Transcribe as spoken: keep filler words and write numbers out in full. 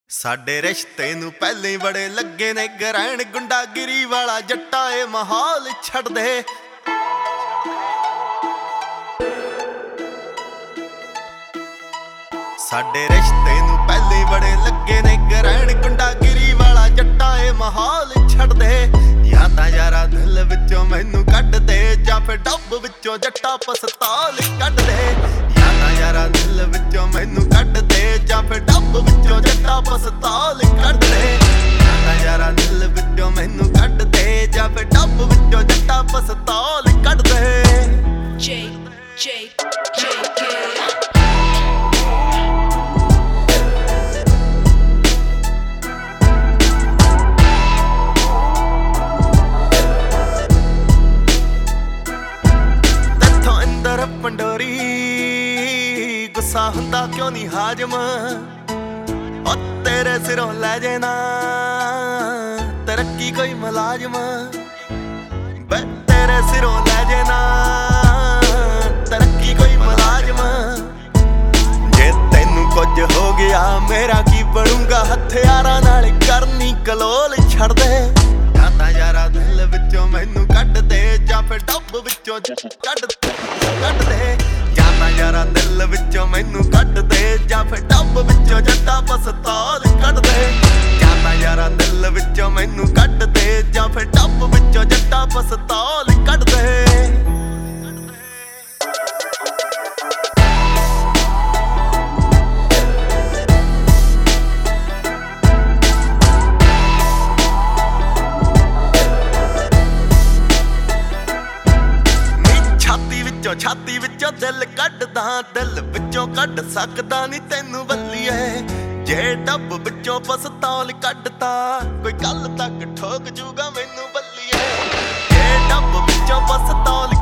ਸਾਡੇ ਰਿਸ਼ਤੇ ਨੂੰ ਪਹਿਲੇ ਬੜੇ ਲੱਗੇ ਨੇ ਗਰੈਣ, ਗੁੰਡਾਗਿਰੀ ਵਾਲਾ ਜੱਟਾ ਏ ਮਾਹੌਲ ਛੱਡ ਦੇ। ਸਾਡੇ ਰਿਸ਼ਤੇ ਨੂੰ ਪਹਿਲੇ ਬੜੇ ਲੱਗੇ ਨੇ ਗਰੈਣ, ਗੁੰਡਾਗਿਰੀ ਵਾਲਾ ਜੱਟਾ ਏ ਮਾਹੌਲ ਛੱਡ ਦੇ। ਜਾਂ ਤਾਂ ਯਾਰਾ ਦਿਲ ਵਿੱਚੋਂ ਮੈਨੂੰ ਕੱਢ ਦੇ, ਜਾਂ ਫਿਰ ਡੱਬ ਵਿੱਚੋਂ ਜੱਟਾ ਪਸਤਾਲ ਕੱਢ ਦੇ। ਜਾਂ ਤਾਂ ਯਾਰਾ ਦਿਲ ਵਿੱਚੋਂ ਮੈਨੂੰ ਕੱਢ ਦੇ, ਜਾਂ ਫਿਰ ਡੱਬ ਵਿੱਚੋਂ ਜੱਟਾ ਪਸਤਾਲ ਕੱਢ ਦੇ। ਜਾਂ ਤਾਂ ਯਾਰਾ ਦਿਲ ਵਿੱਚੋਂ ਮੈਨੂੰ ਕੱਢ ਦੇ, ਜਾਂ ਫਿਰ ਡੱਬ ਵਿੱਚੋਂ ਜੱਟਾ ਪਸਤਾਲ ਕੱਢ ਦੇ। J J J K Pandori ਗੁੱਸਾ ਹੁੰਦਾ ਕਿਉਂ ਨਹੀਂ ਹਾਜਮ, ਓ ਤੇਰੇ ਸਿਰੋਂ ਲੈ ਜੇ ਨਾ ਤਰੱਕੀ ਕੋਈ ਮੁਲਾਜ਼ਮ। ਬੇ ਤੇਰੇ ਸਿਰੋਂ ਲੈ ਜੇ ਨਾ ਤਰੱਕੀ ਕੋਈ ਮੁਲਾਜ਼ਮ। ਜੇ ਤੈਨੂੰ ਕੁਝ ਹੋ ਗਿਆ ਮੇਰਾ ਕੀ ਬਣੂਗਾ, ਹਥਿਆਰਾਂ ਨਾਲ ਕਰਨੀ ਕਲੋਲ ਛੱਡ ਦੇ। ਜਾਂ ਤਾਂ ਯਾਰਾ ਦਿਲ ਵਿੱਚੋਂ ਮੈਨੂੰ ਕੱਢ ਦੇ, ਜਾਂ ਫਿਰ ਡੱਬ ਵਿੱਚੋਂ ਕੱਢ ਕੱਢ ਦੇ। ਜਾਂ ਤਾਂ ਯਾਰਾ ਦਿਲ ਵਿੱਚੋਂ ਮੈਨੂੰ ਕੱਢ ਦੇ, ਜਾਂ ਫਿਰ ਡੱਬ ਵਿੱਚੋਂ ਜੱਟਾ ਪਸਤਾਲ ਕੱਢ ਦੇ। ਜਾਂ ਤਾਂ ਯਾਰਾ ਦਿਲ ਵਿੱਚੋਂ ਮੈਨੂੰ ਕੱਢ ਦੇ, ਜਾਂ ਫਿਰ ਡੱਬ ਵਿੱਚੋਂ ਜੱਟਾ ਪਸਤਾਲ ਕੱਢ ਦੇ। ਛਾਤੀ ਵਿੱਚੋਂ ਦਿਲ ਕੱਢਦਾ, ਦਿਲ ਵਿੱਚੋਂ ਕੱਢ ਸਕਦਾ ਨੀ ਤੈਨੂੰ ਬੱਲੀਏ। ਜੇ ਡੱਬ ਵਿੱਚੋਂ ਪਸਤੌਲ ਕੱਢਤਾ ਕੋਈ ਗੱਲ ਤੱਕ ਠੋਕ ਜੂਗਾ ਮੈਨੂੰ ਬੱਲੀਏ। ਜੇ ਡੱਬ ਵਿੱਚੋਂ ਪਸਤੌਲ